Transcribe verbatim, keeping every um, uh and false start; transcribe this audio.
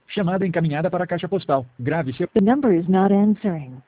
Chamada encaminhada para a caixa postal. Grave seu... The number is not answering.